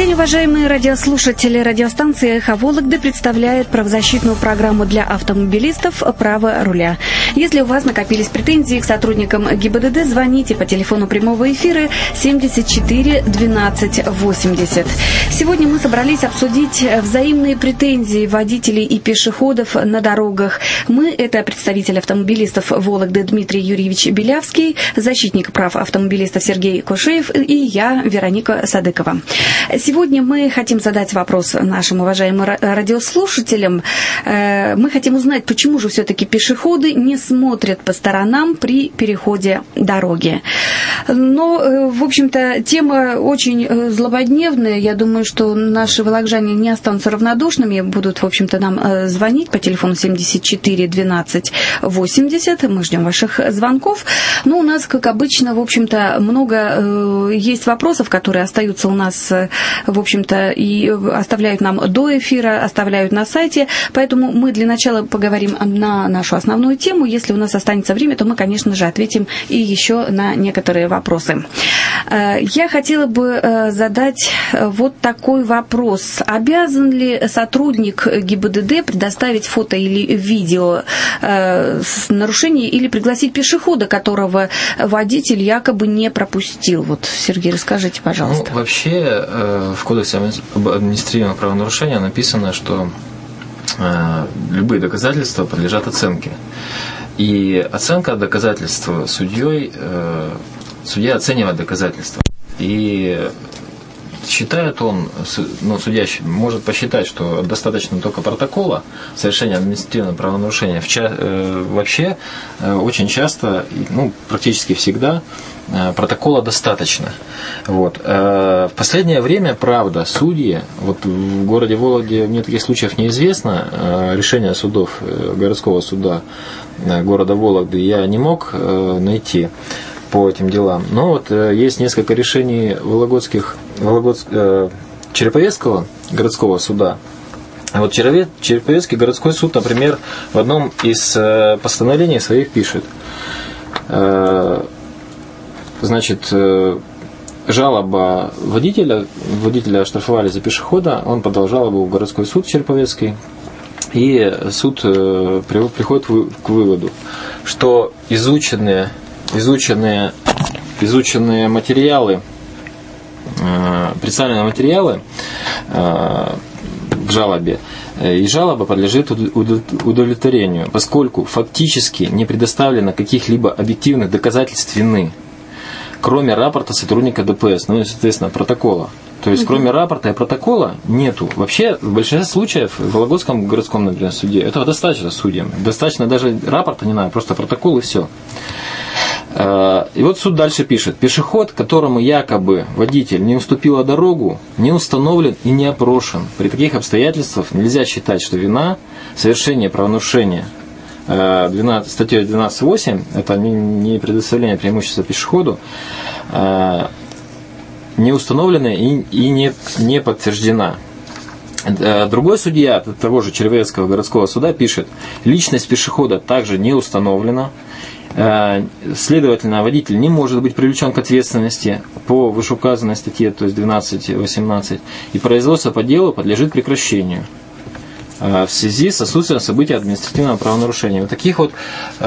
день, уважаемые радиослушатели. Радиостанция «Эхо Вологды» представляет правозащитную программу для автомобилистов «Право руля». Если у вас накопились претензии к сотрудникам ГИБДД, звоните по телефону прямого эфира 74 12 80. Сегодня мы собрались обсудить взаимные претензии водителей и пешеходов на дорогах. Мы – это представитель автомобилистов Вологды Дмитрий Юрьевич Белявский, защитник прав автомобилистов Сергей Кошеев и я, Вероника Садыкова. Сегодня мы хотим задать вопрос нашим уважаемым радиослушателям. Мы хотим узнать, почему же все-таки пешеходы не смотрят по сторонам при переходе дороги. Но, в общем-то, тема очень злободневная. Я думаю, что наши вологжане не останутся равнодушными, будут, в общем-то, нам звонить по телефону 74 12 80. Мы ждем ваших звонков. Но у нас, как обычно, в общем-то, много есть вопросов, которые остаются у нас, в общем-то, и оставляют нам до эфира, оставляют на сайте. Поэтому мы для начала поговорим на нашу основную тему. Если у нас останется время, то мы, конечно же, ответим и еще на некоторые вопросы. Я хотела бы задать вот такой вопрос. Обязан ли сотрудник ГИБДД предоставить фото или видео с нарушением или пригласить пешехода, которого водитель якобы не пропустил? Вот, Сергей, расскажите, пожалуйста. Ну, вообще в Кодексе об административных правонарушениях написано, что любые доказательства подлежат оценке. И оценка доказательств судьей, судья оценивает доказательства. И считает он, ну, судья может посчитать, что достаточно только протокола совершения административного правонарушения. Вообще, очень часто, ну, практически всегда, протокола достаточно. Вот. В последнее время, правда, судьи, вот в городе Вологде мне таких случаев неизвестно, решение судов, городского суда города Вологды я не мог найти по этим делам. Но вот есть несколько решений Череповецкого городского суда. Вот Череповецкий городской суд, например, в одном из постановлений своих пишет, значит, жалоба водителя оштрафовали за пешехода, он подал жалобу в городской суд Череповецкий, и суд приходит к выводу, что изученные материалы, представленные материалы к жалобе, и жалоба подлежит удовлетворению, поскольку фактически не предоставлено каких-либо объективных доказательств вины, кроме рапорта сотрудника ДПС, ну и, соответственно, протокола. То есть, кроме рапорта и протокола, нету. Вообще, в большинстве случаев в Вологодском городском, например, суде этого достаточно судьям. Достаточно даже рапорта не надо, просто протокол и все. И вот суд дальше пишет. Пешеход, которому якобы водитель не уступила дорогу, не установлен и не опрошен. При таких обстоятельствах нельзя считать, что вина совершения правонарушения статьей 12.8, это не предоставление преимущества пешеходу, не установлена и не подтверждена. Другой судья того же Череповецкого городского суда пишет, личность пешехода также не установлена, следовательно, водитель не может быть привлечен к ответственности по вышеуказанной статье, то есть 12.18, и производство по делу подлежит прекращению в связи с отсутствием событий административного правонарушения. Вот таких вот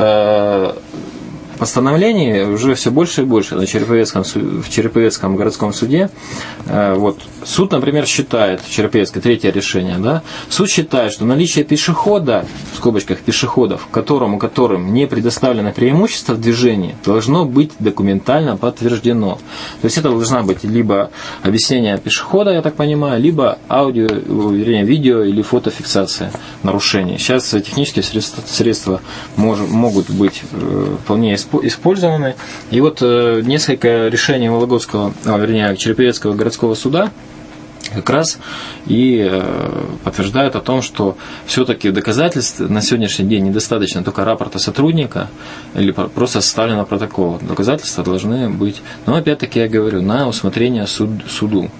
постановлений уже все больше и больше в Череповецком городском суде. Вот. Суд, например, считает, Череповецкое третье решение, да, суд считает, что наличие пешехода, в скобочках пешеходов, которым не предоставлено преимущество в движении, должно быть документально подтверждено. То есть это должна быть либо объяснение пешехода, я так понимаю, либо видео или фотофиксация нарушений. Сейчас технические средства могут быть вполне использованы. И вот несколько решений Череповецкого городского суда как раз и подтверждают о том, что все-таки доказательств на сегодняшний день недостаточно только рапорта сотрудника или просто составленного протокола. Доказательства должны быть, но опять-таки я говорю, на усмотрение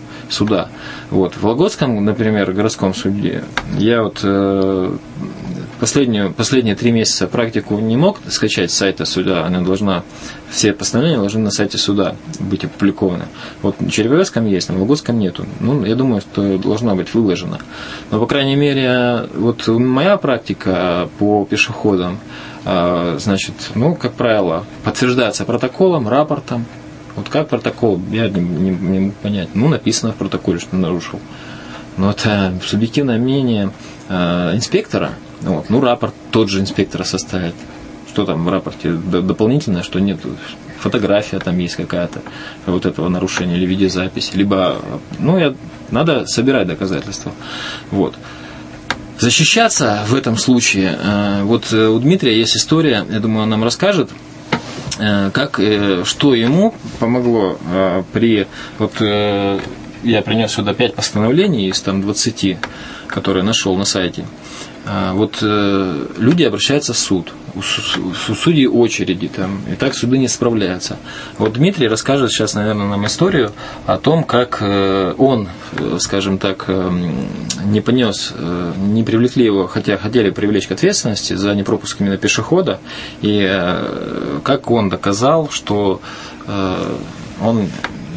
суда. Вот. В Вологодском, например, городском суде я вот последние 3 месяца практику не мог скачать с сайта суда, она должна, все постановления должны на сайте суда быть опубликованы. Вот в Череповецком есть, на Вологодском нету. Ну, я думаю, что должна быть выложена. Но, по крайней мере, вот моя практика по пешеходам, значит, ну, как правило, подтверждается протоколом, рапортом. Вот как протокол, я не могу понять. Ну, написано в протоколе, что нарушил. Но это субъективное мнение инспектора. Вот. Ну, рапорт тот же инспектора составит. Что там в рапорте дополнительное, что нет. Фотография там есть какая-то вот этого нарушения или видеозапись. Либо, ну, надо собирать доказательства. Вот. Защищаться в этом случае, вот у Дмитрия есть история, я думаю, он нам расскажет, как, что ему помогло при... Вот я принес сюда 5 постановлений из там 20, которые нашел на сайте. Вот люди обращаются в суд, у судей очереди, там, и так суды не справляются. Вот Дмитрий расскажет сейчас, наверное, нам историю о том, как он, скажем так, не понес, не привлекли его, хотя хотели привлечь к ответственности за непропуск именно пешехода, и как он доказал, что он...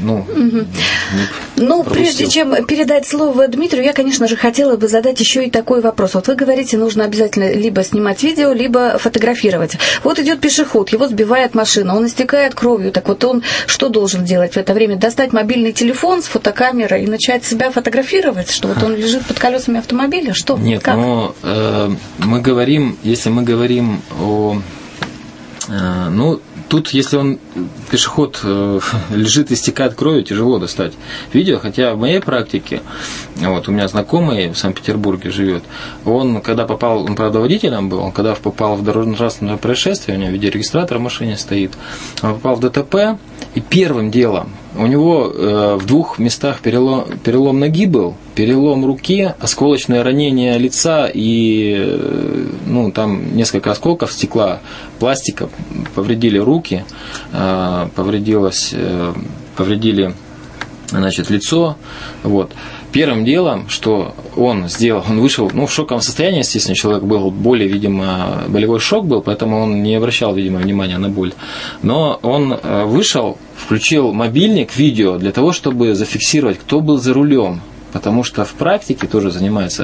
Прежде чем передать слово Дмитрию, я, конечно же, хотела бы задать еще и такой вопрос. Вот вы говорите, нужно обязательно либо снимать видео, либо фотографировать. Вот идет пешеход, его сбивает машина, он истекает кровью. Так вот он что должен делать в это время? Достать мобильный телефон с фотокамерой и начать себя фотографировать, что вот он лежит под колесами автомобиля? Что? Нет, как? Но если мы говорим о... Тут, если он, пешеход, лежит и истекает кровью, тяжело достать видео, хотя в моей практике, вот, у меня знакомый в Санкт-Петербурге живет, он, когда попал, он, правда, водителем был, он, когда попал в дорожно-транспортное происшествие, у него видеорегистратор в машине стоит, он попал в ДТП, и первым делом у него в 2 местах перелом ноги был, перелом руки, осколочное ранение лица и там несколько осколков стекла, пластика, повредили руки, повредили, значит, лицо. Вот. Первым делом, что он сделал, он вышел, в шоковом состоянии, естественно, человек был, болевой шок был, поэтому он не обращал, видимо, внимания на боль. Но он вышел, включил мобильник, видео, для того, чтобы зафиксировать, кто был за рулем. Потому что в практике тоже занимается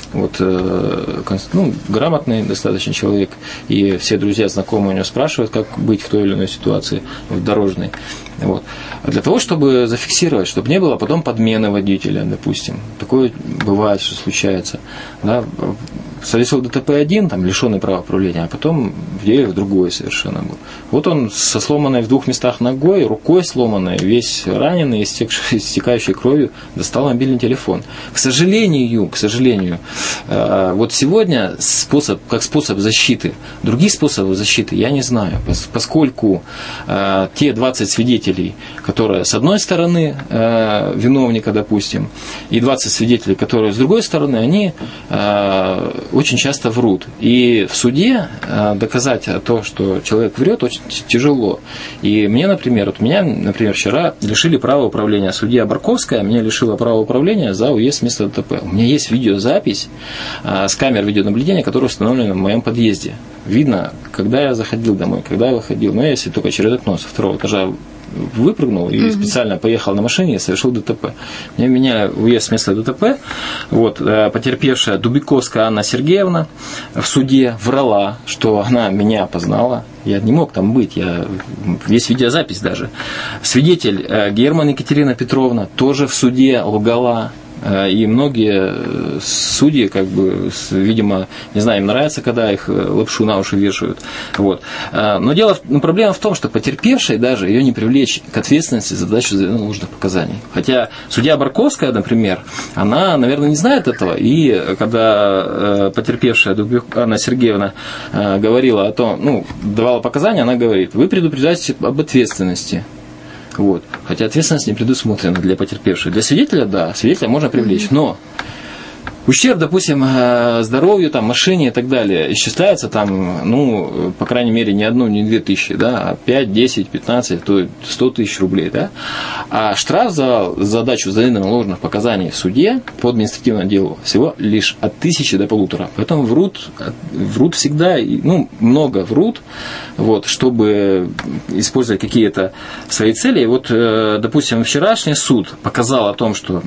грамотный достаточно человек, и все друзья, знакомые у него спрашивают, как быть в той или иной ситуации дорожной. Вот. А для того, чтобы зафиксировать, чтобы не было потом подмены водителя, допустим. Такое бывает, что случается. Да? Совершил ДТП-1, там, лишенный права управления, а потом в другой совершенно был. Вот он со сломанной в 2 местах ногой, рукой сломанной, весь раненый, истекающий кровью, достал мобильный телефон. К сожалению, вот сегодня как способ защиты, других способов защиты я не знаю, поскольку те 20 свидетелей, которые с одной стороны виновника, допустим, и 20 свидетелей, которые с другой стороны, они очень часто врут. И в суде доказать то, что человек врет, очень тяжело. И меня, например, вчера лишили права управления. Судья Барковская меня лишила права управления за уезд с места ДТП. У меня есть видеозапись с камер видеонаблюдения, которая установлена в моем подъезде. Видно, когда я заходил домой, когда я выходил. Но если только через окно со 2-го этажа выпрыгнул и специально поехал на машине и совершил ДТП. Меня уезд с места ДТП. Вот, потерпевшая Дубиковская Анна Сергеевна в суде врала, что она меня опознала. Я не мог там быть, есть видеозапись даже. Свидетель Герман Екатерина Петровна тоже в суде лгала. И многие судьи, видимо, не знаю, им нравится, когда их лапшу на уши вешают. Вот. Но проблема в том, что потерпевшей даже ее не привлечь к ответственности за дачу ложных показаний. Хотя судья Барковская, например, она, наверное, не знает этого. И когда потерпевшая Анна Сергеевна говорила о том, давала показания, она говорит: вы предупреждаете об ответственности. Вот. Хотя ответственность не предусмотрена для потерпевшего. Для свидетеля, да, свидетеля можно привлечь. Но ущерб, допустим, здоровью, там, машине и так далее, исчисляется там, по крайней мере, не 1, не 2 тысячи, да, а 5, 10, 15, то 100 тысяч рублей, да. А штраф за дачу заведомо ложных показаний в суде по административному делу всего лишь от 1000 до 1500. Поэтому врут всегда, много врут, вот, чтобы использовать какие-то свои цели. И вот, допустим, вчерашний суд показал о том, что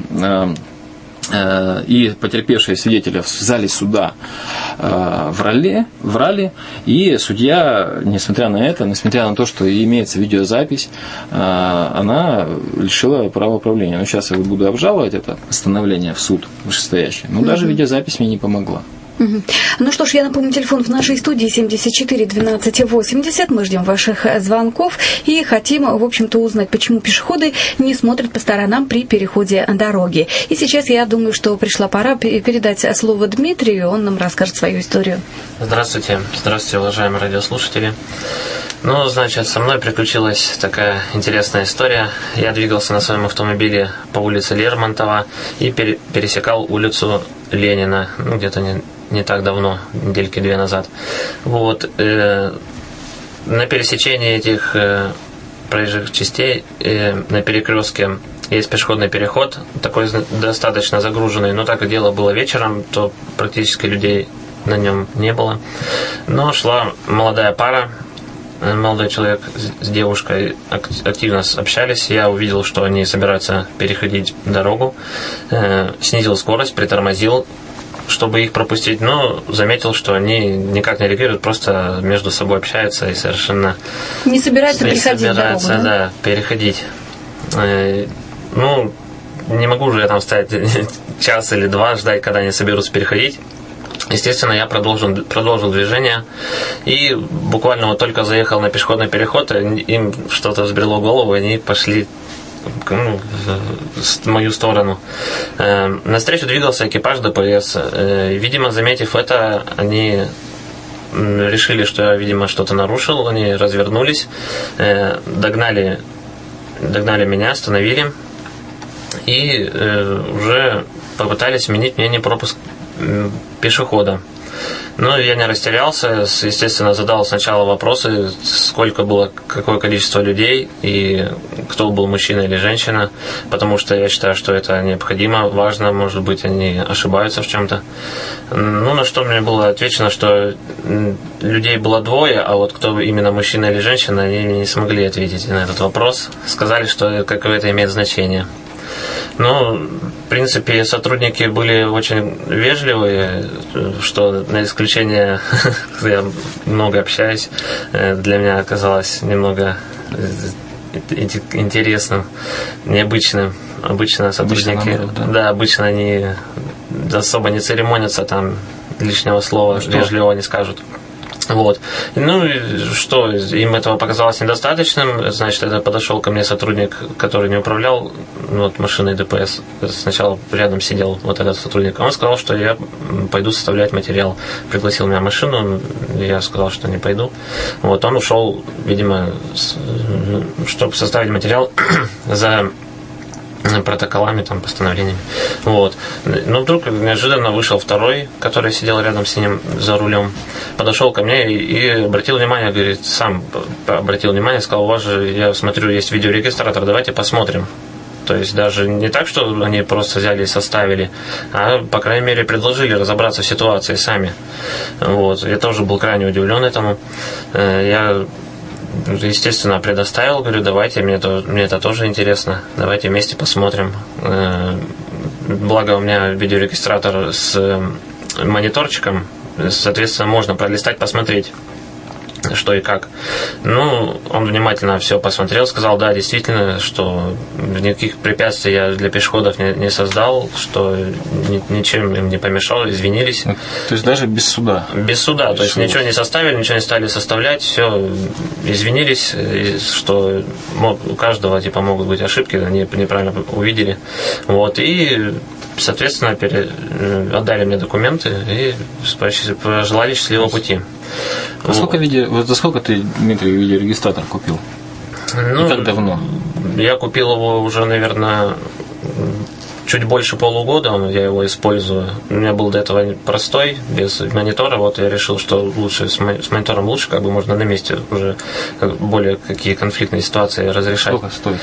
и потерпевшие свидетели в зале суда врали, и судья, несмотря на это, несмотря на то, что имеется видеозапись, она лишила права управления. Но сейчас я буду обжаловать это постановление в суд вышестоящий, но даже видеозапись мне не помогла. Ну что ж, я напомню, телефон в нашей студии 74 12 80. Мы ждем ваших звонков и хотим, в общем-то, узнать, почему пешеходы не смотрят по сторонам при переходе дороги. И сейчас я думаю, что пришла пора передать слово Дмитрию, он нам расскажет свою историю. Здравствуйте, уважаемые радиослушатели. Значит, со мной приключилась такая интересная история. Я двигался на своем автомобиле по улице Лермонтова и пересекал улицу Ленина, где-то не так давно, недельки 2 назад. Вот. На пересечении этих проезжих частей на перекрестке есть пешеходный переход, такой достаточно загруженный, но так как дело было вечером, то практически людей на нем не было. Но шла молодая пара, молодой человек с девушкой активно общались. Я увидел, что они собираются переходить дорогу, снизил скорость, притормозил, чтобы их пропустить, но заметил, что они никак не реагируют, просто между собой общаются и совершенно не собираются переходить дорогу, да? Да, переходить. Не могу же я там стоять час или 2, ждать, когда они соберутся переходить. Естественно, я продолжил движение, и буквально вот только заехал на пешеходный переход, им что-то взбрело в голову, и они пошли в мою сторону. Навстречу двигался экипаж ДПС. Видимо, заметив это, они решили, что я, видимо, что-то нарушил, они развернулись, догнали меня, остановили и уже попытались сменить мне непропуск пешехода. Но я не растерялся, естественно, задал сначала вопросы, сколько было, какое количество людей и кто был, мужчина или женщина, потому что я считаю, что это необходимо, важно, может быть, они ошибаются в чем-то. На что мне было отвечено, что людей было 2, а вот кто именно, мужчина или женщина, они не смогли ответить на этот вопрос. Сказали, что какое-то имеет значение. В принципе, сотрудники были очень вежливые, что на исключение, я много общаюсь, для меня оказалось немного интересным, необычным. Обычно сотрудники, обычно они особо не церемонятся, там лишнего слова вежливого не скажут. Вот. Что, им этого показалось недостаточным, значит, это подошел ко мне сотрудник, который не управлял машиной ДПС. Сначала рядом сидел вот этот сотрудник. Он сказал, что я пойду составлять материал. Пригласил меня в машину, я сказал, что не пойду. Вот, он ушел, видимо, чтобы составить материал за протоколами, постановлениями. Вот. Но вдруг неожиданно вышел второй, который сидел рядом с ним за рулем, подошел ко мне и обратил внимание, говорит, сам обратил внимание, сказал, у вас же, я смотрю, есть видеорегистратор, давайте посмотрим. То есть даже не так, что они просто взяли и составили, а, по крайней мере, предложили разобраться в ситуации сами. Вот. Я тоже был крайне удивлен этому. Я, естественно, предоставил, говорю, давайте, мне это тоже интересно, давайте вместе посмотрим. Благо у меня видеорегистратор с мониторчиком, соответственно, можно пролистать, посмотреть, что и как. Он внимательно все посмотрел, сказал, да, действительно, что никаких препятствий я для пешеходов не создал, что ничем им не помешал, извинились. То есть даже без суда? Без суда, то есть ничего не составили, ничего не стали составлять, все, извинились, что у каждого могут быть ошибки, они неправильно увидели. Вот, и соответственно, отдали мне документы и пожелали счастливого пути. За сколько ты, Дмитрий, видеорегистратор купил? И как давно? Я купил его уже, наверное, чуть больше полугода я его использую. У меня был до этого простой, без монитора. Вот я решил, что лучше с монитором лучше, как бы можно на месте уже более какие конфликтные ситуации разрешать. Сколько стоит?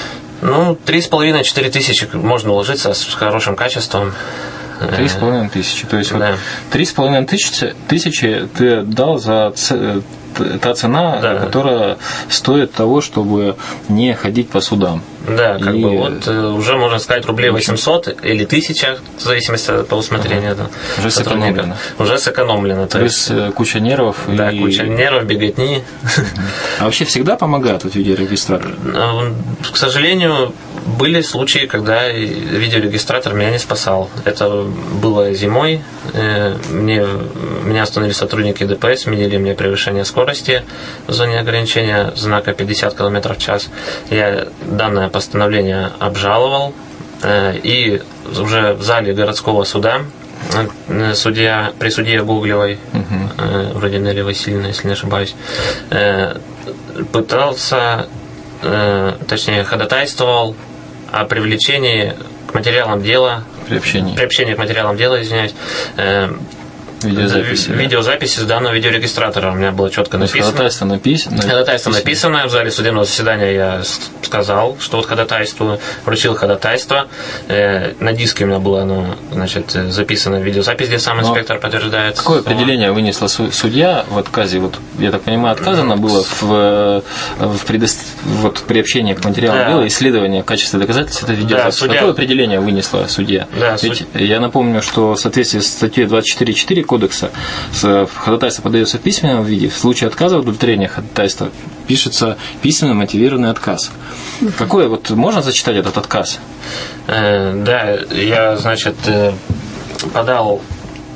3,5-4 тысячи можно уложиться с хорошим качеством. 3,5 тысячи. То есть да. 3,5 тысячи ты дал за та цена, да, которая стоит того, чтобы не ходить по судам. Да, уже можно сказать рублей 800 или 1000, в зависимости от усмотрения. Да, уже сэкономлено. Уже сэкономлено. Плюс куча нервов. Да, куча нервов, беготни. А вообще всегда помогает видеорегистратор? К сожалению, были случаи, когда видеорегистратор меня не спасал. Это было зимой. Меня остановили сотрудники ДПС, сменили мне превышение скорости в зоне ограничения знака 50 км в час. Я данное постановление обжаловал, и уже в зале городского суда при судье Гоглевой, вроде Нелли Васильевны, если не ошибаюсь, ходатайствовал о привлечении к материалам дела, приобщении к материалам дела, извиняюсь, видеозаписи с данного видеорегистратора. У меня было четко написано. Ходатайство написано. В зале судебного заседания я сказал, что вот ходатайствую, вручил ходатайство. На диске у меня было записано видеозапись, где сам инспектор подтверждает. Какое определение вынесла судья в отказе? Вот, я так понимаю, отказано было в приобщении к материалам дела, исследование качества доказательств этой видеозаписи. Какое определение вынесла судья? Я напомню, что в соответствии с статьей 24.4 Кодекса ходатайство подается в письменном виде. В случае отказа в удовлетворении ходатайства пишется письменно мотивированный отказ. Какой можно зачитать этот отказ? Да, я, подал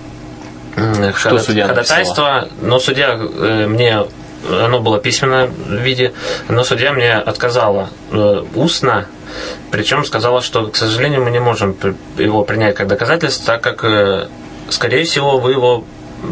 ходатайство, но судья оно было в письменном виде, но судья мне отказала устно, причем сказала, что, к сожалению, мы не можем его принять как доказательство, так как скорее всего, вы его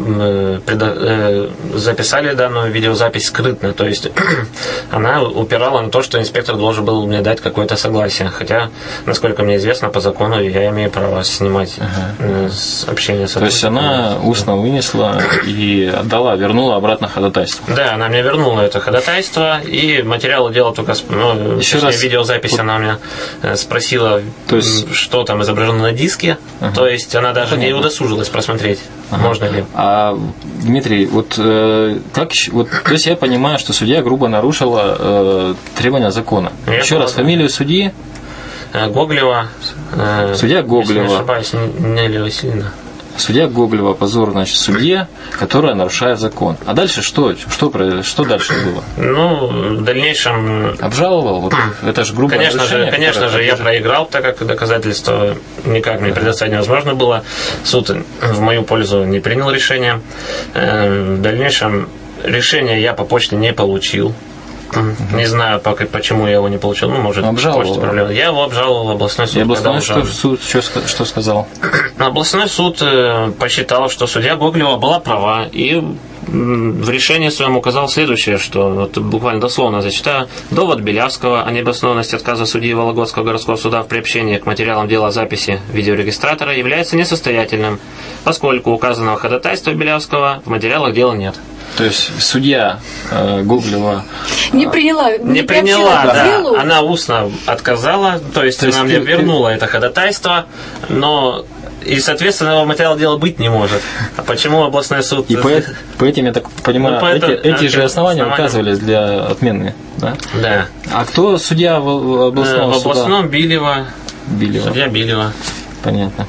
записали данную видеозапись скрытно, то есть она упирала на то, что инспектор должен был мне дать какое-то согласие, хотя, насколько мне известно, по закону я имею право снимать общение с сотрудником. То есть она устно вынесла и вернула обратно ходатайство? Да, она мне вернула это ходатайство, и материалы дела только, видеозапись она у меня спросила, что там изображено на диске, то есть она даже не удосужилась просмотреть. Можно ли? Дмитрий, то есть я понимаю, что судья грубо нарушила требования закона. Еще раз, фамилию судьи? Гоглева. Судья Гоглева. Если не ошибаюсь, Нелли Васильевна. Судья Гоглева, позор, судье, которая нарушает закон. А дальше что дальше было? В дальнейшем... Обжаловал? Это же грубое нарушение. Конечно же, я проиграл, так как доказательства никак мне предоставить невозможно было. Суд в мою пользу не принял решение. В дальнейшем решение я по почте не получил. Не знаю, почему я его не получил. Может, почта проблема. Я его обжаловал в областной суд. И областной суд что сказал? Областной суд посчитал, что судья Гоглева была права, и в решении своем указал следующее, что буквально дословно зачитаю: довод Белявского о необоснованности отказа судьи Вологодского городского суда в приобщении к материалам дела записи видеорегистратора является несостоятельным, поскольку указанного ходатайства Белявского в материалах дела нет. То есть судья Гоглева не приняла, да. Делу. Она устно отказала, то есть она мне вернула это ходатайство, но и, соответственно, материал дела быть не может. А почему областной суд... И по этим, я так понимаю, эти же основания указывались для отмены, да? Да. А кто судья областного суда? В областном Билева. Судья Билева. Понятно.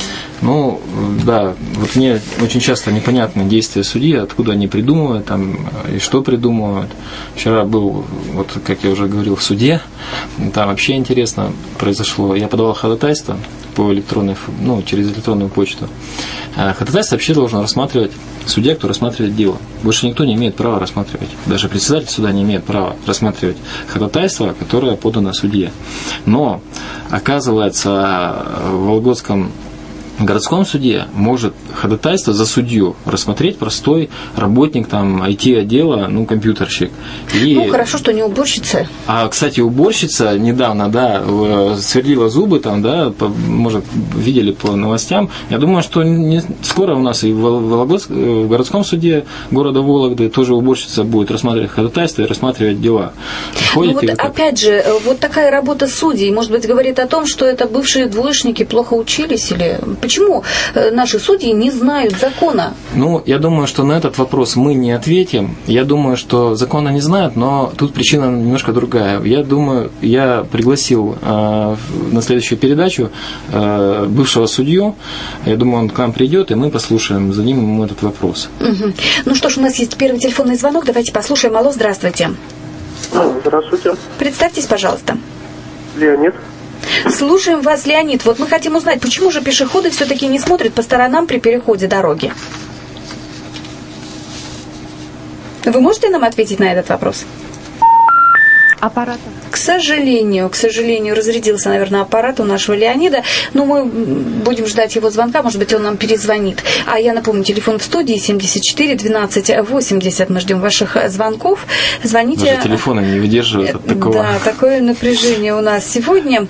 Да, мне очень часто непонятны действия судьи, откуда они придумывают и что придумывают. Вчера был, как я уже говорил, в суде, там вообще интересно произошло. Я подавал ходатайство через электронную почту. Ходатайство вообще должен рассматривать судья, кто рассматривает дело. Больше никто не имеет права рассматривать. Даже председатель суда не имеет права рассматривать ходатайство, которое подано судье. Но, оказывается, в Вологодском В городском суде может ходатайство за судью рассмотреть простой работник там IT-отдела, компьютерщик. И... хорошо, что не уборщица. А, кстати, уборщица недавно, сверлила зубы там, может, видели по новостям. Я думаю, что скоро у нас и в городском суде города Вологды тоже уборщица будет рассматривать ходатайство и рассматривать дела. Опять же, вот такая работа судей, может быть, говорит о том, что это бывшие двоечники плохо учились или... Почему наши судьи не знают закона? Я думаю, что на этот вопрос мы не ответим. Я думаю, что закона не знают, но тут причина немножко другая. Я думаю, я пригласил на следующую передачу бывшего судью. Я думаю, он к нам придет, и мы послушаем, зададим ему этот вопрос. Угу. Ну что ж, у нас есть первый телефонный звонок. Давайте послушаем. Алло, здравствуйте. Здравствуйте. Представьтесь, пожалуйста. Леонид. Слушаем вас, Леонид. Вот мы хотим узнать, почему же пешеходы все-таки не смотрят по сторонам при переходе дороги? Вы можете нам ответить на этот вопрос? Аппарата. К сожалению, разрядился, наверное, аппарат у нашего Леонида. Но мы будем ждать его звонка, может быть, он нам перезвонит. А я напомню, телефон в студии 74 12 80. Мы ждем ваших звонков. Звоните. Даже телефоны не выдерживают от такого. Да, такое напряжение у нас сегодня.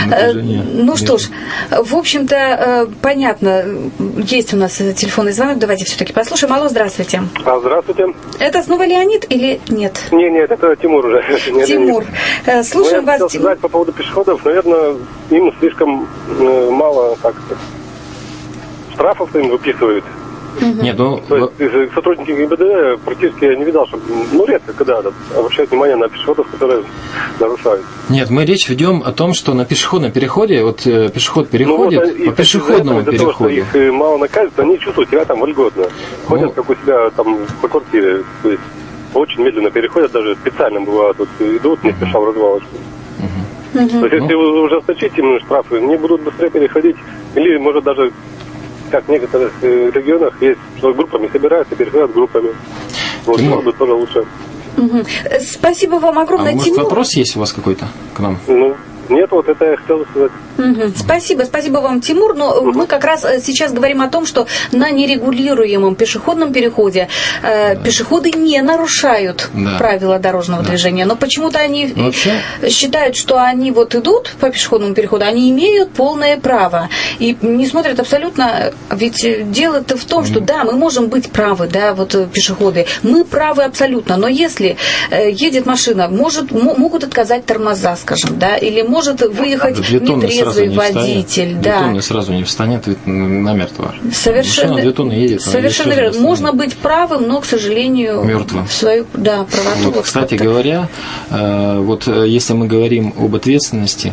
Что ж, в общем-то, понятно, есть у нас телефонный звонок. Давайте все-таки послушаем. Алло, здравствуйте. Здравствуйте. Это снова Леонид или нет? Нет, это Тимур уже. Тимур. Слушаем вас. Я хотел сказать по поводу пешеходов. Наверное, им слишком мало штрафов им выписывают. Нет, То есть сотрудники ГИБДД практически я не видал, что редко когда обращают внимание на пешеходов, которые нарушают. Нет, мы речь ведем о том, что на пешеходном переходе, пешеход переходит по пешеходному переходу. Того, что их мало наказывают, они чувствуют себя там вольготно. Ходят как у себя там по квартире. То есть очень медленно переходят, даже специально бывают, идут не спеша в развалочку. То есть если вы ужесточите им штрафы, они будут быстрее переходить, или может даже, как в некоторых регионах есть, что группами собираются, переходят группами. Может быть, тоже лучше. Спасибо вам огромное, Тимур. Может, вопрос есть у вас какой-то к нам? Нет, это я хотел сказать. Спасибо вам, Тимур. Но мы как раз сейчас говорим о том, что на нерегулируемом пешеходном переходе пешеходы не нарушают правила дорожного движения. Но почему-то они считают, что они идут по пешеходному переходу, они имеют полное право. И не смотрят абсолютно... Ведь дело-то в том, что мы можем быть правы, пешеходы. Мы правы абсолютно. Но если едет машина, могут отказать тормоза, скажем, или может выехать нетрезвый водитель. Бетонный сразу не встанет намертво. Совершенно 2 тонны едет. Совершенно верно. Можно быть правым, но, к сожалению, мертвым. В свою правоту. Кстати говоря, если мы говорим об ответственности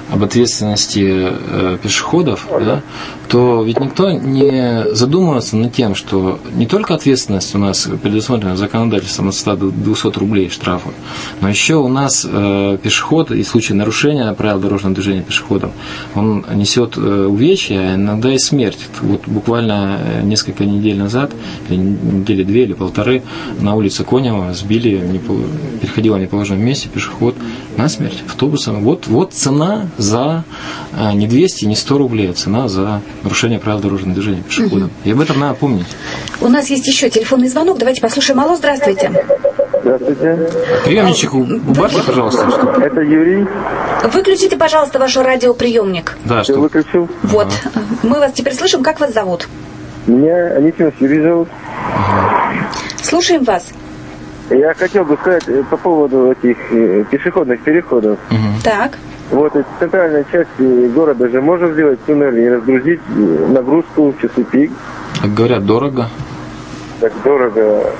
пешеходов, то ведь никто не задумывается над тем, что не только ответственность у нас предусмотрена законодательством от 100 до 200 рублей штрафа, но еще у нас пешеход, и в случае нарушения правил дорожного движения пешеходом, он несет увечья, а иногда и смерть. Буквально несколько недель назад, недели 2 или 1,5, на улице Конева сбили, переходила в неположенном месте пешеход насмерть автобусом. Вот цена за не 200, не 100 рублей, а цена за нарушение правил дорожного движения пешеходом. И об этом надо помнить. У нас есть еще телефонный звонок. Давайте послушаем. Алло, здравствуйте. Здравствуйте. Приемничек убавьте, пожалуйста. Это Юрий. Выключите, пожалуйста, ваш радиоприемник. Да, что? Выключил. Мы вас теперь слышим. Как вас зовут? Меня Анисимов Юрий зовут. Слушаем вас. Я хотел бы сказать по поводу этих пешеходных переходов. Так. Из центральной части города же можно сделать туннель и разгрузить нагрузку в часы пик. Как говорят, дорого. Так дорого.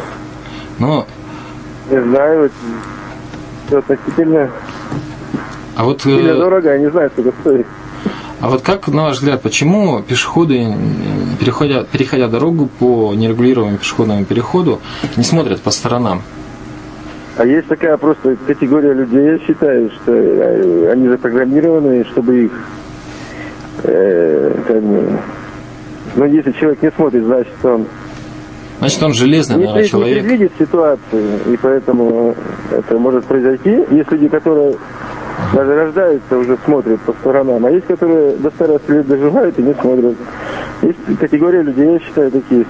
Не знаю, все относительно. Сильно дорого, я не знаю, сколько стоит. А как, на ваш взгляд, почему пешеходы, переходя дорогу по нерегулируемому пешеходному переходу, не смотрят по сторонам? А есть такая просто категория людей, я считаю, что они запрограммированы, чтобы их если человек не смотрит, значит он железный, наверное, человек. Не предвидит ситуацию, и поэтому это может произойти. Есть люди, которые даже рождаются, уже смотрят по сторонам, а есть, которые до старости лет доживают и не смотрят. Есть категория людей, я считаю, такие.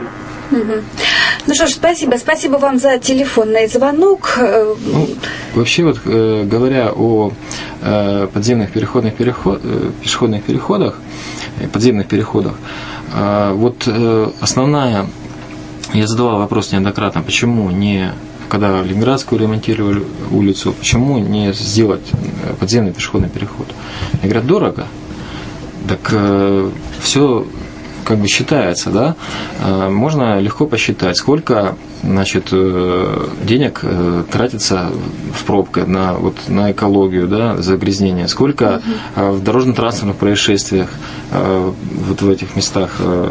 Ну что ж, спасибо вам за телефонный звонок. Вообще, вот говоря о подземных пешеходных переходах, подземных переходах, вот основная, я задавал вопрос неоднократно, почему не, когда Ленинградскую ремонтировали улицу, почему не сделать подземный пешеходный переход? Я говорю, дорого. Так все как бы считается, да? Можно легко посчитать, сколько, значит, денег тратится в пробках на экологию, да, загрязнение, сколько в дорожно-транспортных происшествиях вот в этих местах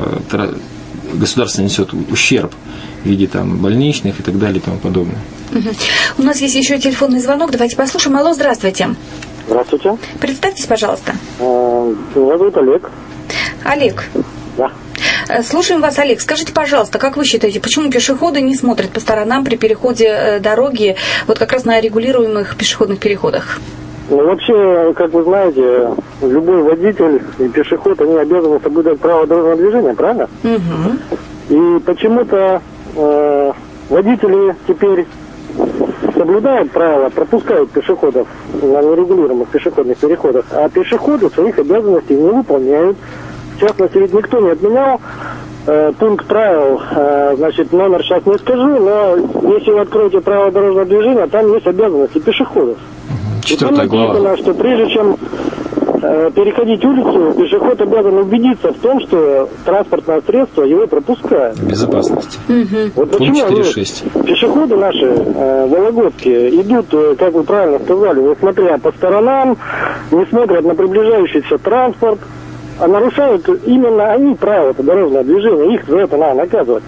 государство несет ущерб в виде там больничных и так далее и тому подобное. У нас есть еще телефонный звонок, давайте послушаем. Алло, здравствуйте. Здравствуйте. Представьтесь, пожалуйста. Меня зовут Олег. Олег. Да. Слушаем вас, Олег. Скажите, пожалуйста, как вы считаете, почему пешеходы не смотрят по сторонам при переходе дороги, вот как раз на регулируемых пешеходных переходах? Ну, вообще, как вы знаете, любой водитель и пешеход, они обязаны соблюдать правила дорожного движения, правильно? И почему-то водители теперь соблюдают правила, пропускают пешеходов на нерегулируемых пешеходных переходах, а пешеходы своих обязанностей не выполняют. В частности, ведь никто не отменял пункт правил, значит, номер сейчас не скажу, но если вы откроете правила дорожного движения, там есть обязанности пешеходов. 4 глава. Написано, что прежде чем переходить улицу, пешеход обязан убедиться в том, что транспортное средство его пропускает. Безопасность. Вот пункт почему 4.6. пешеходы наши, вологодские, идут, как вы правильно сказали, не смотря по сторонам, не смотрят на приближающийся транспорт, а нарушают именно они правила дорожного движения, их за это надо наказывать.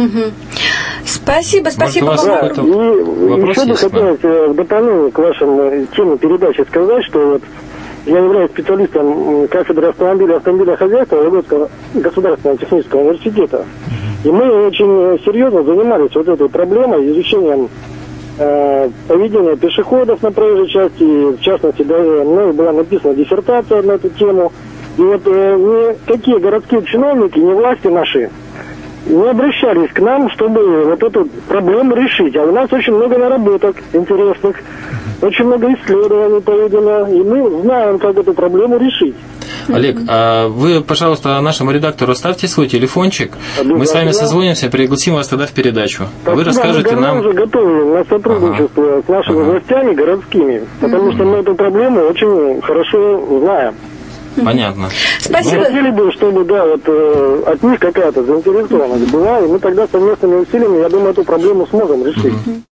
Спасибо вам. Да, и еще бы хотелось в дополнение к вашим теме передачи сказать, что вот я являюсь специалистом кафедры автомобиля и автомобильного хозяйства Вологодского государственного технического университета. И мы очень серьезно занимались вот этой проблемой, изучением поведения пешеходов на проезжей части. В частности, даже мною была написана диссертация на эту тему. И вот никакие городские чиновники, ни власти наши не обращались к нам, чтобы вот эту проблему решить. А у нас очень много наработок интересных, очень много исследований проведено, и мы знаем, как эту проблему решить. Олег, а вы, пожалуйста, нашему редактору ставьте свой телефончик. Мы с вами созвонимся, пригласим вас тогда в передачу. Вы расскажете нам... Мы уже готовы на сотрудничество с нашими властями городскими, потому что мы эту проблему очень хорошо знаем. Понятно. Спасибо. Мы хотели бы, чтобы, да, вот от них какая-то заинтересованность была, и мы тогда совместными усилиями, я думаю, эту проблему сможем решить.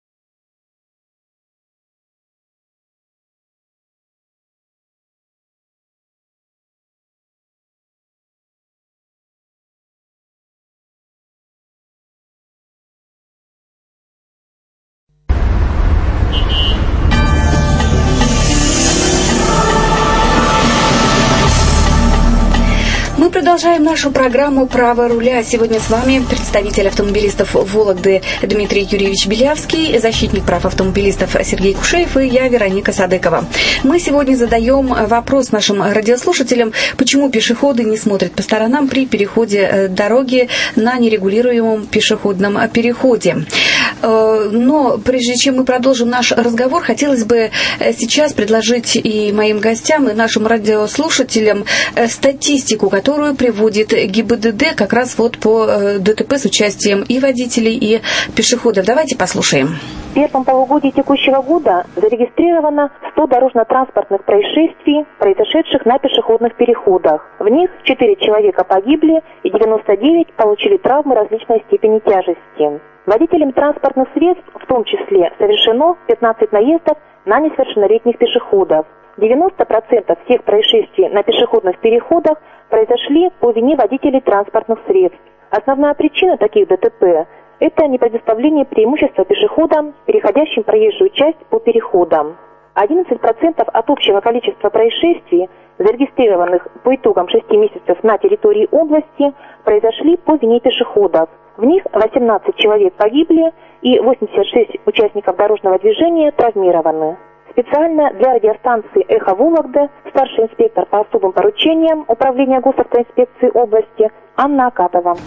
Мы продолжаем нашу программу «Право руля». Сегодня с вами представитель автомобилистов Вологды Дмитрий Юрьевич Белявский, защитник прав автомобилистов Сергей Кушеев и я, Вероника Садыкова. Мы сегодня задаем вопрос нашим радиослушателям, почему пешеходы не смотрят по сторонам при переходе дороги на нерегулируемом пешеходном переходе. Но прежде чем мы продолжим наш разговор, хотелось бы сейчас предложить и моим гостям, и нашим радиослушателям статистику, которую приводит ГИБДД как раз вот по ДТП с участием и водителей, и пешеходов. Давайте послушаем. В первом полугодии текущего года зарегистрировано 100 дорожно-транспортных происшествий, произошедших на пешеходных переходах. В них 4 человека погибли и 99 получили травмы различной степени тяжести. Водителям транспортных средств, в том числе, совершено 15 наездов на несовершеннолетних пешеходов. 90% всех происшествий на пешеходных переходах произошли по вине водителей транспортных средств. Основная причина таких ДТП – это непредоставление преимущества пешеходам, переходящим проезжую часть по переходам. 11% от общего количества происшествий, зарегистрированных по итогам 6 месяцев на территории области, произошли по вине пешеходов. В них 18 человек погибли и 86 участников дорожного движения травмированы. С Специально для радиостанции «Эхо Вологды» старший инспектор по особым поручениям Управления госавтоинспекции области Анна Акатова.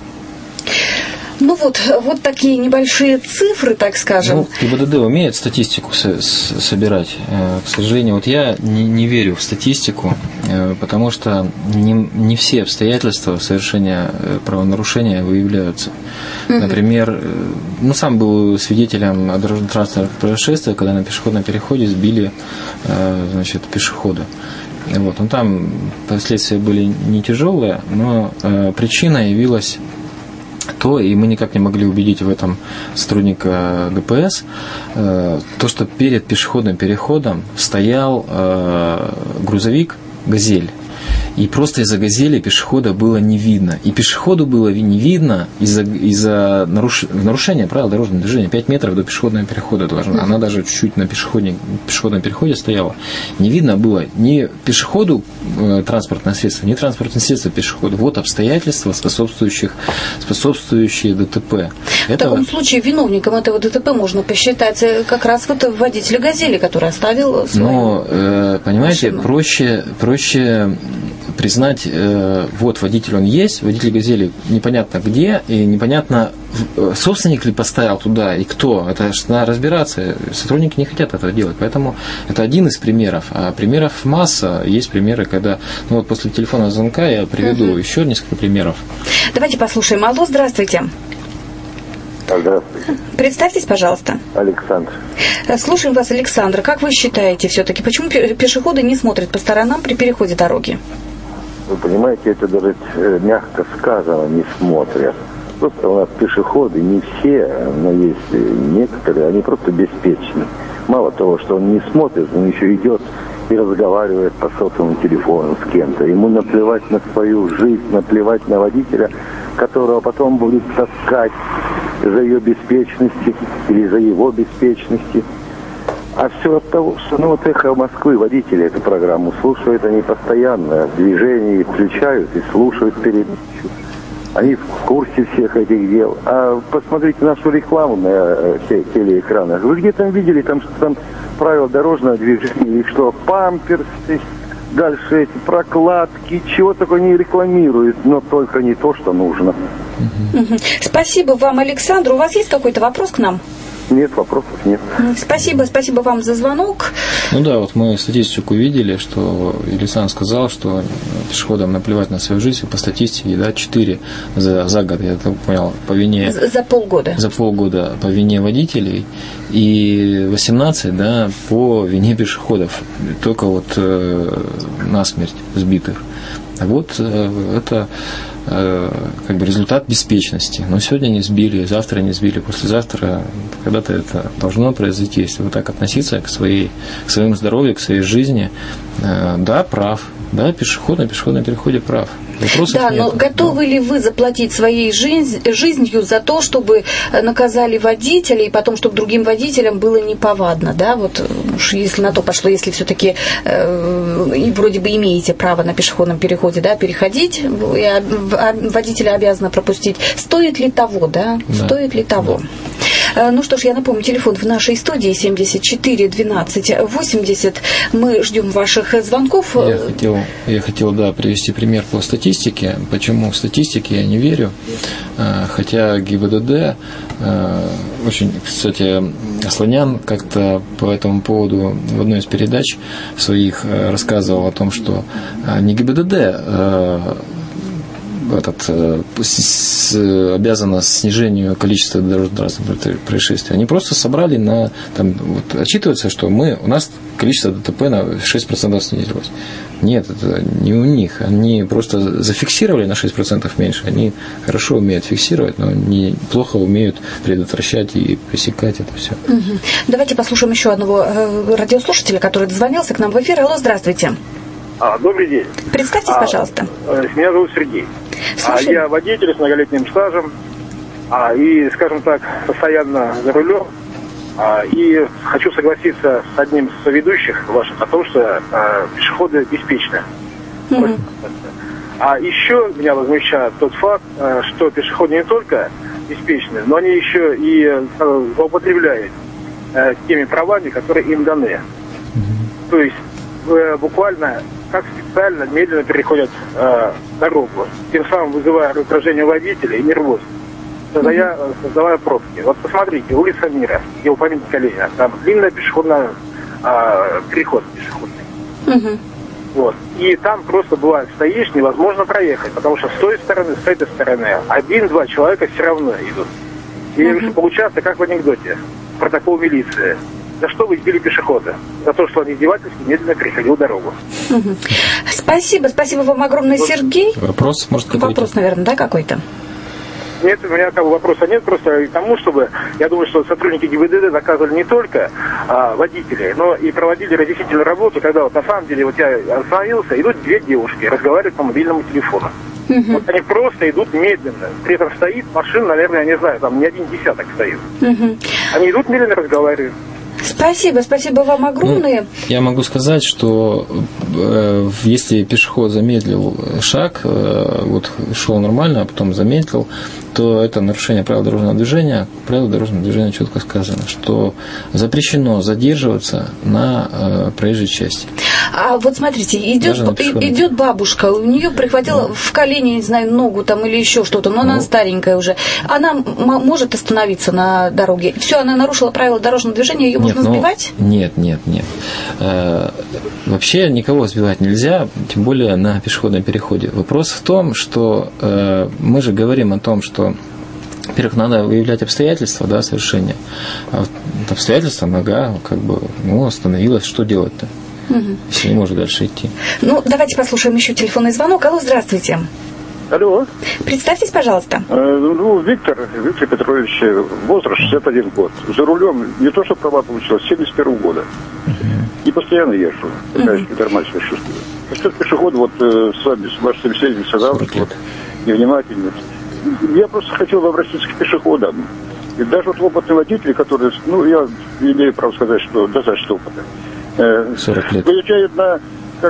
Ну вот такие небольшие цифры, так скажем. ГИБДД умеет статистику собирать. К сожалению, вот я не верю в статистику, потому что не все обстоятельства совершения правонарушения выявляются. Например, сам был свидетелем дорожно-транспортных происшествий, когда на пешеходном переходе сбили пешехода. Там последствия были не тяжелые, но причина явилась и мы никак не могли убедить в этом сотрудника ДПС, то, что перед пешеходным переходом стоял грузовик «Газель». И просто из-за «Газели» пешехода было не видно. И пешеходу было не видно из-за нарушения правил дорожного движения. 5 метров до пешеходного перехода должна. Она даже чуть-чуть на пешеходном переходе стояла. Не видно было ни пешеходу транспортное средство, ни транспортное средство пешеходу. Вот обстоятельства, способствующие ДТП. В таком случае виновником этого ДТП можно посчитать как раз водителя «Газели», который оставил свою понимаете, машину. проще признать, водитель он есть, водитель «Газели» непонятно где, и непонятно, собственник ли поставил туда, и кто. Это же надо разбираться. Сотрудники не хотят этого делать. Поэтому это один из примеров. А примеров масса. Есть примеры, когда... после телефонного звонка я приведу еще несколько примеров. Давайте послушаем. Алло, здравствуйте. Здравствуйте. Представьтесь, пожалуйста. Александр. Слушаем вас, Александр. Как вы считаете все-таки, почему пешеходы не смотрят по сторонам при переходе дороги? Вы понимаете, это даже мягко сказано, не смотрят. Просто у нас пешеходы, не все, но есть некоторые, они просто беспечны. Мало того, что он не смотрит, он еще идет и разговаривает по сотовому телефону с кем-то. Ему наплевать на свою жизнь, наплевать на водителя, которого потом будет таскать за ее беспечности или за его беспечности. А все от того, что «Эхо Москвы», водители эту программу слушают, они постоянно в движении включают и слушают передачу. Они в курсе всех этих дел. А посмотрите нашу рекламу на телеэкранах. Вы где там видели, что там правила дорожного движения, или что, памперсы, дальше эти прокладки, чего только не рекламируют, но только не то, что нужно. Спасибо вам, Александр. У вас есть какой-то вопрос к нам? Нет, вопросов нет. Спасибо вам за звонок. Мы статистику видели, что Александр сказал, что пешеходам наплевать на свою жизнь, по статистике, 4 за год, я так понял, по вине... За полгода. За полгода по вине водителей, и 18, по вине пешеходов, только насмерть сбитых. Это результат беспечности. Но сегодня не сбили, завтра не сбили, послезавтра когда-то это должно произойти. Если вот так относиться к своему здоровью, к своей жизни, прав. Пешеход на пешеходном переходе прав. Вопросов нет. Но готовы ли вы заплатить своей жизнью за то, чтобы наказали водителей, и потом, чтобы другим водителям было неповадно, если на то пошло, если все-таки вроде бы имеете право на пешеходном переходе, и водители обязаны пропустить, стоит ли того, Стоит ли того? Ну что ж, я напомню, телефон в нашей студии 74 12 80. Мы ждем ваших звонков. Я хотел привести пример по статистике. Почему в статистике я не верю? Хотя ГИБДД, очень, кстати, Слонян как-то по этому поводу в одной из передач своих рассказывал о том, что не ГИБДД обязана снижению количества дорожно-транспортных происшествий. Они просто собрали отчитываются, что у нас количество ДТП на 6% снизилось. Нет, это не у них. Они просто зафиксировали на 6% меньше. Они хорошо умеют фиксировать, но они плохо умеют предотвращать и пресекать это все. Давайте послушаем еще одного радиослушателя, который дозвонился к нам в эфир. Алло, здравствуйте. Добрый день. Представьтесь, пожалуйста. Меня зовут Сергей. Я водитель с многолетним стажем. И, скажем так, постоянно за рулем. И хочу согласиться с одним из соведущих ваших о том, что пешеходы беспечны. А еще меня возмущает тот факт, что пешеходы не только беспечны, но они еще и злоупотребляют теми правами, которые им даны. то есть буквально как специально медленно переходят дорогу, тем самым вызывая раздражение водителя и нервоз, создавая пробки. Вот посмотрите, улица Мира, где у памятника Ленина, там длинный пешеходный переход пешеходный. Вот. И там просто бывает, стоишь, невозможно проехать, потому что с той стороны, с этой стороны 1-2 человека все равно идут. И решил поучаствовать, как в анекдоте, протокол милиции. За что вы избили пешехода? За то, что он издевательски медленно переходил дорогу. Спасибо вам огромное, Сергей. Вопрос, может, какой-то? Вопрос, наверное, да, какой-то? Нет, у меня вопроса нет, просто к тому, чтобы, я думаю, что сотрудники ГИБДД заказывали не только водителей, но и проводили разъяснительную работу, когда вот на самом деле вот я остановился, идут 2 девушки, разговаривают по мобильному телефону. Вот они просто идут медленно, при этом стоит машина, наверное, я не знаю, там не 1 десяток стоит. Они идут медленно, разговаривают. Спасибо вам огромное. Я могу сказать, что если пешеход замедлил шаг, вот шел нормально, а потом замедлил, то это нарушение правил дорожного движения. Правила дорожного движения четко сказано, что запрещено задерживаться на проезжей части. А вот смотрите, идет бабушка, у нее прихватила в колени, не знаю, ногу там или еще что-то, но она старенькая уже. Она может остановиться на дороге. Все, она нарушила правила дорожного движения, ее можно сбивать? Нет. Вообще никого сбивать нельзя, тем более на пешеходном переходе. Вопрос в том, что мы же говорим о том, что, во-первых, надо выявлять обстоятельства, да, совершения. А обстоятельства, нога, остановилась, что делать-то? Если не может дальше идти. Давайте послушаем еще телефонный звонок. Алло, здравствуйте. Алло. Представьтесь, пожалуйста. Виктор Петрович, возраст 61 год. За рулем не то, что права получилось, 71 года. И постоянно езжу. Такая нормальная чувствую. Сейчас пешеход, с вами, ваш собеседник сказал, что невнимательность. Я просто хотел обратиться к пешеходам. И даже опытные водители, которые, я имею право сказать, что достаточно опыта. 40 лет. Выезжает на,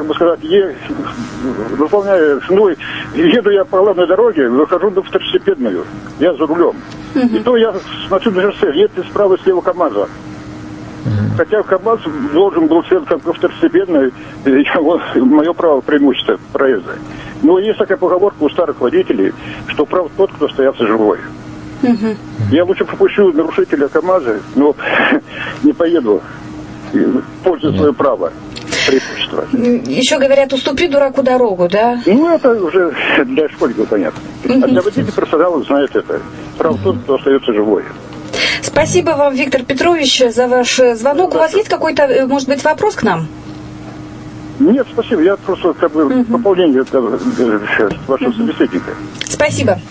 выполняю, еду я по главной дороге, выхожу на второстепенную. Я за рулем. И то я смотрю на шоссе, едет справа и слева КамАЗа. Хотя КамАЗ должен был следовать как второстепенный, мое право преимущество проезда. Но есть такая поговорка у старых водителей, что прав тот, кто остается живой. Я лучше попущу нарушителя КамАЗа, но не поеду, пользуясь свое право преимущества. Еще говорят, уступи дураку дорогу, да? Это уже для школьников понятно. А для водителей персонала знает это. Прав тот, кто остается живой. Спасибо вам, Виктор Петрович, за ваш звонок. У вас есть какой-то, может быть, вопрос к нам? Нет, спасибо. Я просто пополнение вашего собеседника. Спасибо.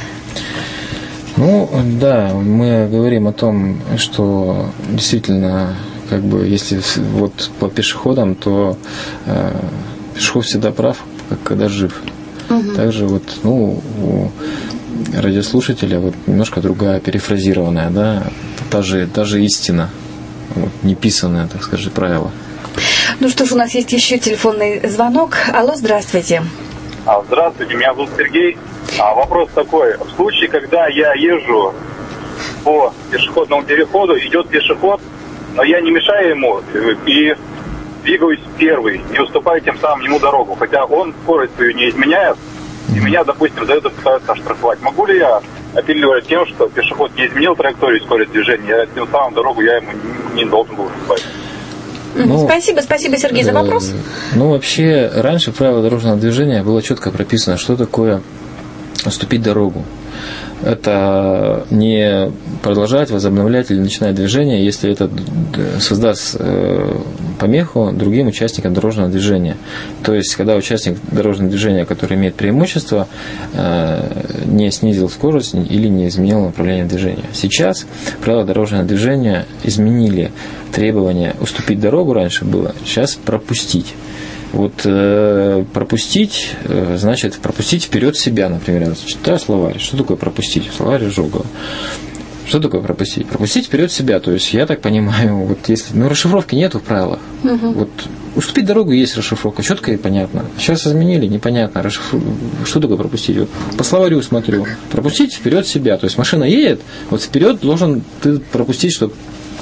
Да, мы говорим о том, что действительно, если по пешеходам, то пешеход всегда прав, когда жив. Также у радиослушателя немножко другая, перефразированная, да, та же истина, неписанное, так сказать, правило. Что ж, у нас есть еще телефонный звонок. Алло, здравствуйте. Здравствуйте, меня зовут Сергей. Вопрос такой. В случае, когда я езжу по пешеходному переходу, идет пешеход, но я не мешаю ему и двигаюсь первый, не уступаю тем самым ему дорогу, хотя он скорость свою не изменяет, и меня, допустим, за это пытаются оштрафовать. Могу ли я апеллировать тем, что пешеход не изменил траекторию и скорость движения, тем самым дорогу я ему не должен был уступать? Спасибо, Сергей, за вопрос. Вообще, раньше в правилах дорожного движения было четко прописано, что такое уступить дорогу. Это не продолжать, возобновлять или начинать движение, если это создаст помеху другим участникам дорожного движения. То есть, когда участник дорожного движения, который имеет преимущество, не снизил скорость или не изменил направление движения. Сейчас правила дорожного движения изменили требование уступить дорогу, раньше было, сейчас пропустить. Пропустить, значит, пропустить вперед себя, например. Я читаю словарь. Что такое пропустить? Словарь Жогова. Что такое пропустить? Пропустить вперед себя. То есть, я так понимаю, если. Расшифровки нету в правилах. Уступить дорогу есть расшифровка, четко и понятно. Сейчас изменили, непонятно. Что такое пропустить? По словарю смотрю. Пропустить вперед себя. То есть машина едет, вперед должен ты пропустить, чтобы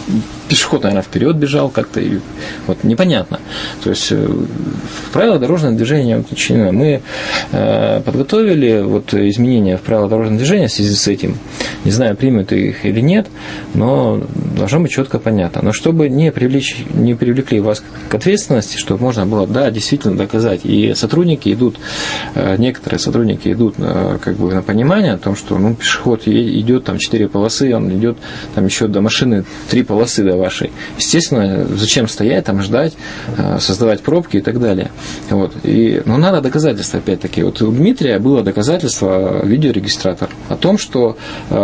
пешеход, наверное, вперед бежал как-то, и вот непонятно. То есть правила дорожного движения уточнены. Мы подготовили вот изменения в правила дорожного движения в связи с этим. Не знаю, примут их или нет, но должно быть четко понятно. Но чтобы не привлекли вас к ответственности, чтобы можно было, да, действительно доказать. И сотрудники идут, некоторые сотрудники идут как бы на понимание о том, что пешеход идет там 4 полосы, он идет там еще до машины 3 полосы до вашей. Естественно, зачем стоять, там ждать, создавать пробки и так далее. Вот. Но надо доказательства, опять-таки. Вот у Дмитрия было доказательство, видеорегистратор, о том, что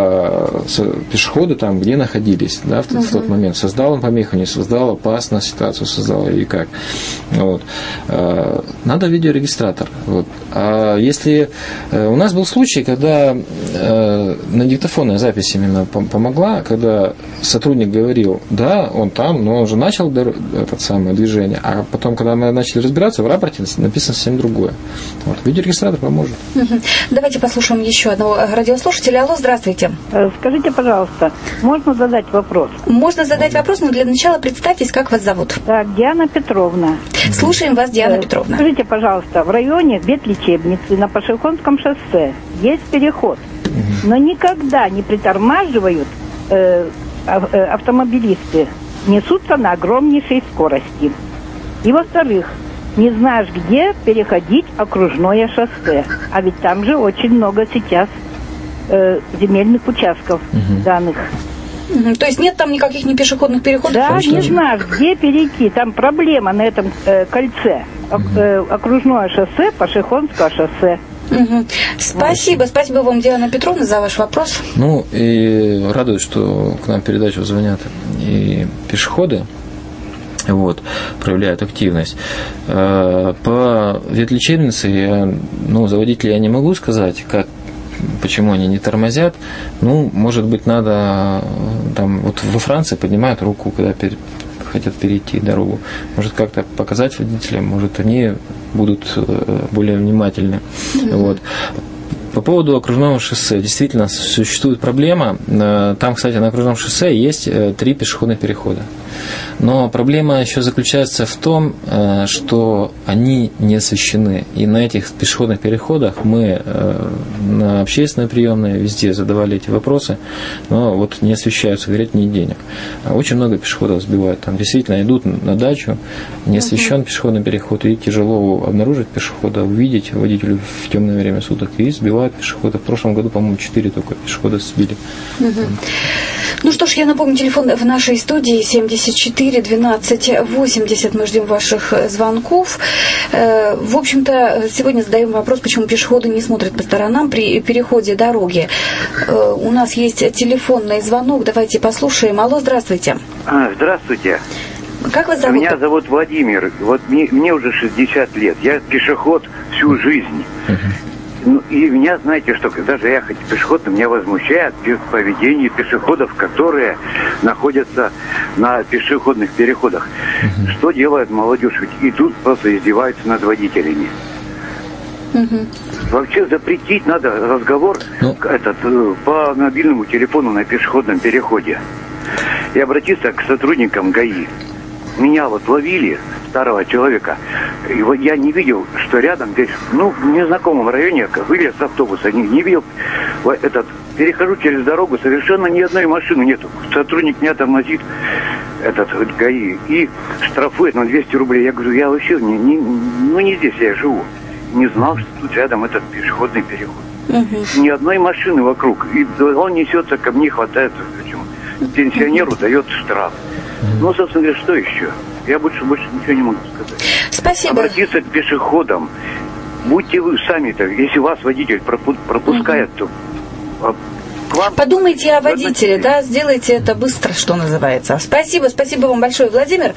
пешеходы там где находились, да, в тот момент. Создал он помеху, не создал, опасную ситуацию создал или как. Вот. Надо видеорегистратор. Вот. А если у нас был случай, когда на диктофонной записи именно помогла, когда сотрудник говорил, да, он там, но он уже начал это самое движение, а потом, когда мы начали разбираться, в рапорте написано совсем другое. Вот. Видеорегистратор поможет. Давайте послушаем еще одного радиослушателя. Алло, здравствуйте. Скажите, пожалуйста, можно задать вопрос? Можно задать вопрос, но для начала представьтесь, как вас зовут. Так, Диана Петровна. Слушаем вас, Диана Петровна. Скажите, пожалуйста, в районе ветлечебницы на Пашихонском шоссе есть переход, но никогда не притормаживают автомобилисты, несутся на огромнейшей скорости. И, во-вторых, не знаешь, где переходить окружное шоссе. А ведь там же очень много сейчас земельных участков данных. То есть нет там никаких не пешеходных переходов? Да, не знаешь, где перейти. Там проблема на этом кольце. Окружное шоссе, Пашихонское шоссе. Спасибо вам, Диана Петровна, за ваш вопрос. И радует, что к нам в передачу звонят и пешеходы, вот, проявляют активность. По ветлечебнице за водителя я не могу сказать, почему они не тормозят. Может быть, надо там, вот во Франции поднимают руку, когда хотят перейти дорогу. Может, как-то показать водителям, может, они будут более внимательны. Вот. По поводу окружного шоссе. Действительно, существует проблема. Там, кстати, на окружном шоссе есть 3 пешеходных перехода. Но проблема еще заключается в том, что они не освещены. И на этих пешеходных переходах мы на общественной приемной везде задавали эти вопросы, но вот не освещаются, говорят, нет денег. Очень много пешеходов сбивают. Там действительно идут на дачу, не освещен пешеходный переход, и тяжело обнаружить пешехода, увидеть водителю в темное время суток, и сбивают пешехода. В прошлом году, по-моему, 4 только пешехода сбили. Ну что ж, я напомню, телефон в нашей студии 74 12 80. Мы ждем ваших звонков. В общем-то, сегодня задаем вопрос, почему пешеходы не смотрят по сторонам при переходе дороги. У нас есть телефонный звонок. Давайте послушаем. Алло, здравствуйте. Здравствуйте. Как вас зовут? Меня зовут Владимир. Вот мне уже 60 лет. Я пешеход всю жизнь. И меня, знаете, что даже ехать пешеходом меня возмущает поведение пешеходов, которые находятся на пешеходных переходах. Что делает молодежь? Ведь идут, просто издеваются над водителями. Вообще запретить надо разговор по мобильному телефону на пешеходном переходе. И обратиться к сотрудникам ГАИ. Меня вот ловили, старого человека, и вот я не видел, что рядом здесь, в незнакомом районе вылез с автобуса, не видел перехожу через дорогу, совершенно ни одной машины нету. Сотрудник меня тормозит, ГАИ, и штрафует на 200 рублей. Я говорю, я вообще не здесь я живу. Не знал, что тут рядом этот пешеходный переход. Ни одной машины вокруг. И он несется ко мне, хватает, пенсионеру дает штраф. Собственно говоря, что еще? Я больше ничего не могу сказать. Спасибо. Обратиться к пешеходам. Будьте вы сами-то, если вас водитель пропускает, то подумайте о водителе, да, сделайте это быстро, что называется. Спасибо вам большое, Владимир.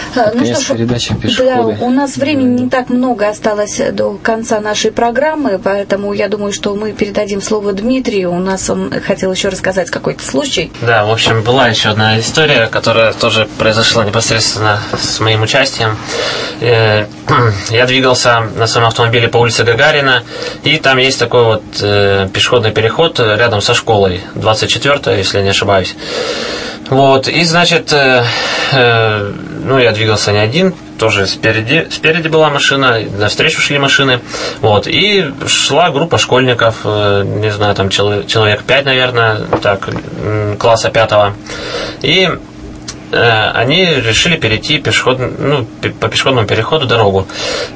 У нас времени не так много осталось до конца нашей программы, поэтому я думаю, что мы передадим слово Дмитрию. У нас он хотел еще рассказать какой-то случай. Да, в общем, была еще одна история, которая тоже произошла непосредственно с моим участием. Я двигался на своем автомобиле по улице Гагарина, и там есть такой вот пешеходный переход рядом со школой, 24-я, если не ошибаюсь. Вот, и, значит, я двигался не один, тоже спереди была машина, навстречу шли машины, вот, и шла группа школьников, не знаю, там человек 5, наверное, так, класса 5, и они решили перейти по пешеходному переходу дорогу.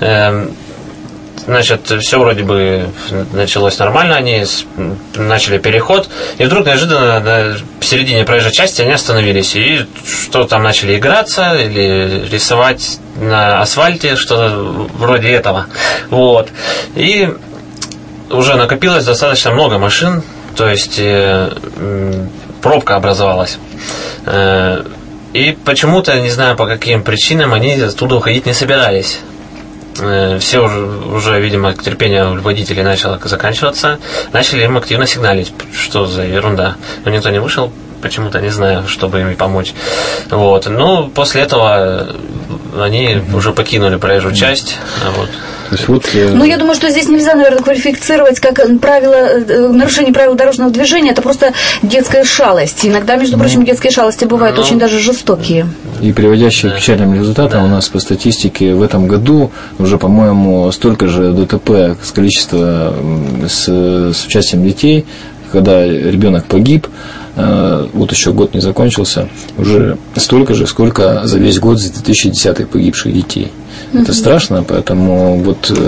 Значит, все вроде бы началось нормально, они начали переход, и вдруг неожиданно в середине проезжей части они остановились, и что там начали играться или рисовать на асфальте, что-то вроде этого. Вот. И уже накопилось достаточно много машин, то есть пробка образовалась. И почему-то, не знаю по каким причинам, они оттуда уходить не собирались. Все уже, видимо, терпение у водителей начало заканчиваться, начали им активно сигналить, что за ерунда. Но никто не вышел, почему-то, не знаю, чтобы им помочь. Вот. Ну, после этого они уже покинули проезжую часть. Вот. Я думаю, что здесь нельзя, наверное, квалифицировать как нарушение правил дорожного движения. Это просто детская шалость. Иногда, между прочим, детские шалости бывают очень даже жестокие. И приводящие к печальным результатам у нас по статистике в этом году уже, по-моему, столько же ДТП с количеством с участием детей, когда ребенок погиб. Вот еще год не закончился, уже столько же, сколько за весь год за 2010 погибших детей. Это страшно, поэтому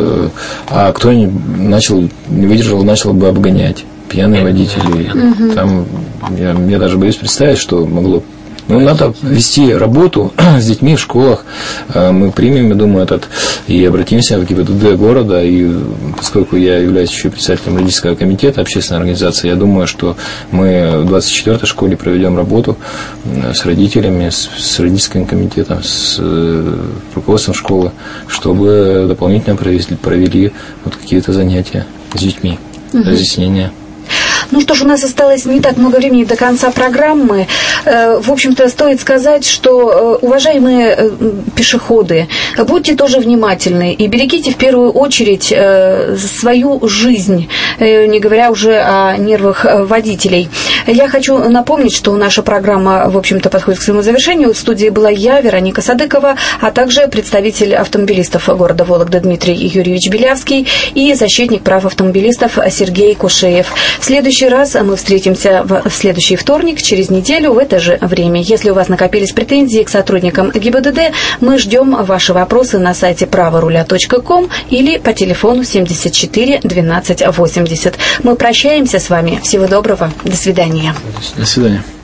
а кто не выдержал, начал бы обгонять пьяные водители. Там я даже боюсь представить, что могло. Надо вести работу с детьми в школах. Мы примем, я думаю, и обратимся в ГИБДД города. И поскольку я являюсь еще председателем родительского комитета общественной организации, я думаю, что мы в 24-й школе проведем работу с родителями, с родительским комитетом, с руководством школы, чтобы дополнительно провели какие-то занятия с детьми, разъяснения. Ну что ж, у нас осталось не так много времени до конца программы. В общем-то, стоит сказать, что, уважаемые пешеходы, будьте тоже внимательны и берегите в первую очередь свою жизнь, не говоря уже о нервах водителей. Я хочу напомнить, что наша программа, в общем-то, подходит к своему завершению. В студии была я, Вероника Садыкова, а также представитель автомобилистов города Вологда Дмитрий Юрьевич Белявский и защитник прав автомобилистов Сергей Кушеев. В следующий раз мы встретимся в следующий вторник, через неделю в это же время. Если у вас накопились претензии к сотрудникам ГИБДД, мы ждем ваши вопросы на сайте pravoruля.com или по телефону 74 12 80. Мы прощаемся с вами. Всего доброго. До свидания. До свидания.